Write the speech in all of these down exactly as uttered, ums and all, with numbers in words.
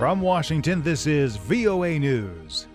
From Washington, this is V O A News.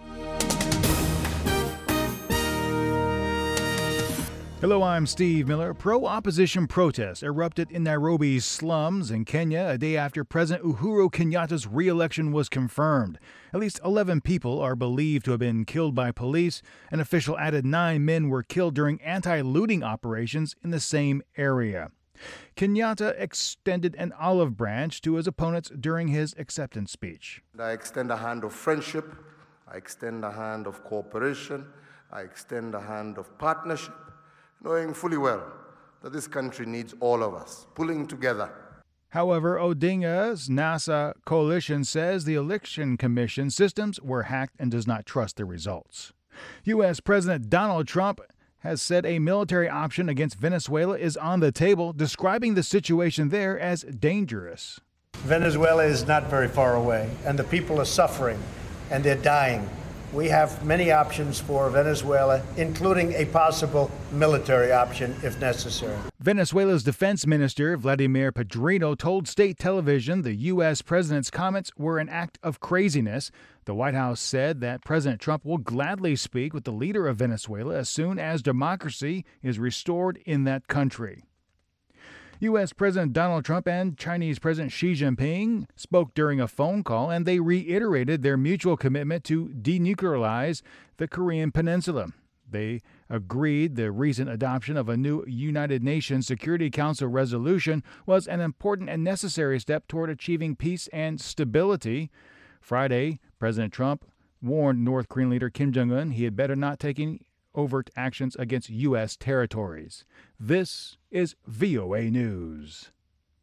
Hello, I'm Steve Miller. Pro-opposition protests erupted in Nairobi's slums in Kenya a day after President Uhuru Kenyatta's re-election was confirmed. At least eleven people are believed to have been killed by police. An official added nine men were killed during anti-looting operations in the same area. Kenyatta extended an olive branch to his opponents during his acceptance speech. I extend a hand of friendship. I extend a hand of cooperation. I extend a hand of partnership, knowing fully well that this country needs all of us, pulling together. However, Odinga's NASA coalition says the election commission systems were hacked and does not trust the results. U S. President Donald Trump has said a military option against Venezuela is on the table, describing the situation there as dangerous. Venezuela is not very far away, and the people are suffering, and they're dying. We have many options for Venezuela, including a possible military option if necessary. Venezuela's defense minister, Vladimir Padrino, told state television the U S president's comments were an act of craziness. The White House said that President Trump will gladly speak with the leader of Venezuela as soon as democracy is restored in that country. U S. President Donald Trump and Chinese President Xi Jinping spoke during a phone call, and they reiterated their mutual commitment to denuclearize the Korean Peninsula. They agreed the recent adoption of a new United Nations Security Council resolution was an important and necessary step toward achieving peace and stability. Friday, President Trump warned North Korean leader Kim Jong-un he had better not take any overt actions against U S territories. This is V O A News.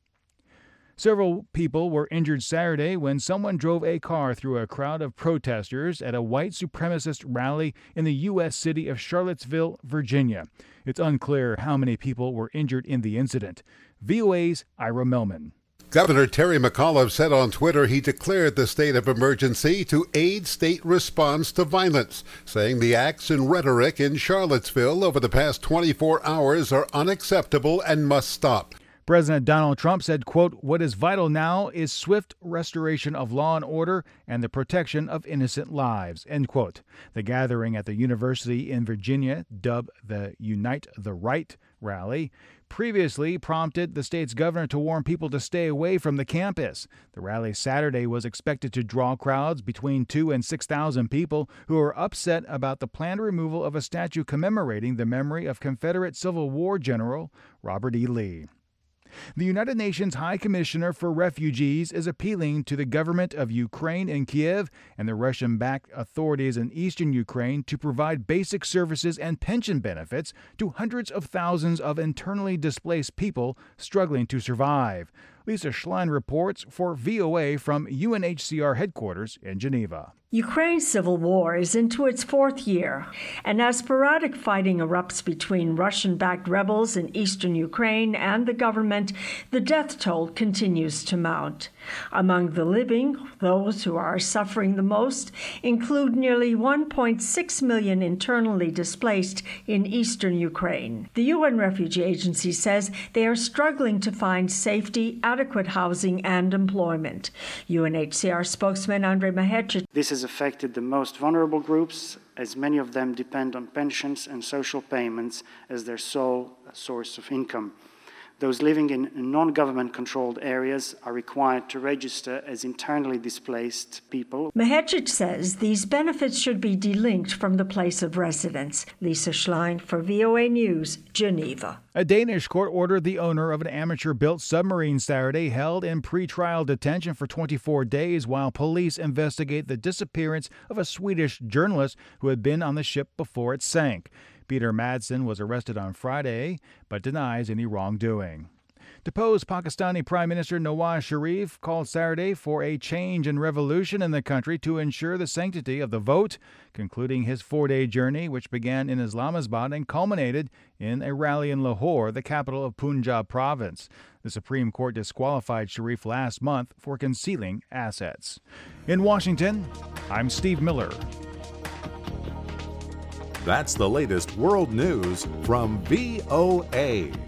Several people were injured Saturday when someone drove a car through a crowd of protesters at a white supremacist rally in the U S city of Charlottesville, Virginia. It's unclear how many people were injured in the incident. V O A's Ira Melman. Governor Terry McAuliffe said on Twitter he declared the state of emergency to aid state response to violence, saying the acts and rhetoric in Charlottesville over the past twenty-four hours are unacceptable and must stop. President Donald Trump said, quote, "What is vital now is swift restoration of law and order and the protection of innocent lives," end quote. The gathering at the university in Virginia, dubbed the Unite the Right rally, previously prompted the state's governor to warn people to stay away from the campus. The rally Saturday was expected to draw crowds between two and six thousand people who are upset about the planned removal of a statue commemorating the memory of Confederate Civil War General Robert E. Lee. The United Nations High Commissioner for Refugees is appealing to the government of Ukraine and Kiev and the Russian-backed authorities in eastern Ukraine to provide basic services and pension benefits to hundreds of thousands of internally displaced people struggling to survive. Lisa Schlein reports for V O A from U N H C R headquarters in Geneva. Ukraine's civil war is into its fourth year, and as sporadic fighting erupts between Russian-backed rebels in eastern Ukraine and the government, the death toll continues to mount. Among the living, those who are suffering the most include nearly one point six million internally displaced in eastern Ukraine. The U N Refugee Agency says they are struggling to find safety, adequate housing, and employment. U N H C R spokesman Andrei Mahecic. This has affected the most vulnerable groups, as many of them depend on pensions and social payments as their sole source of income. Those living in non-government controlled areas are required to register as internally displaced people. Mahecic says these benefits should be delinked from the place of residence. Lisa Schlein for V O A News, Geneva. A Danish court ordered the owner of an amateur-built submarine Saturday held in pretrial detention for twenty-four days while police investigate the disappearance of a Swedish journalist who had been on the ship before it sank. Peter Madsen was arrested on Friday, but denies any wrongdoing. Deposed Pakistani Prime Minister Nawaz Sharif called Saturday for a change and revolution in the country to ensure the sanctity of the vote, concluding his four-day journey, which began in Islamabad and culminated in a rally in Lahore, the capital of Punjab province. The Supreme Court disqualified Sharif last month for concealing assets. In Washington, I'm Steve Miller. That's the latest world news from V O A.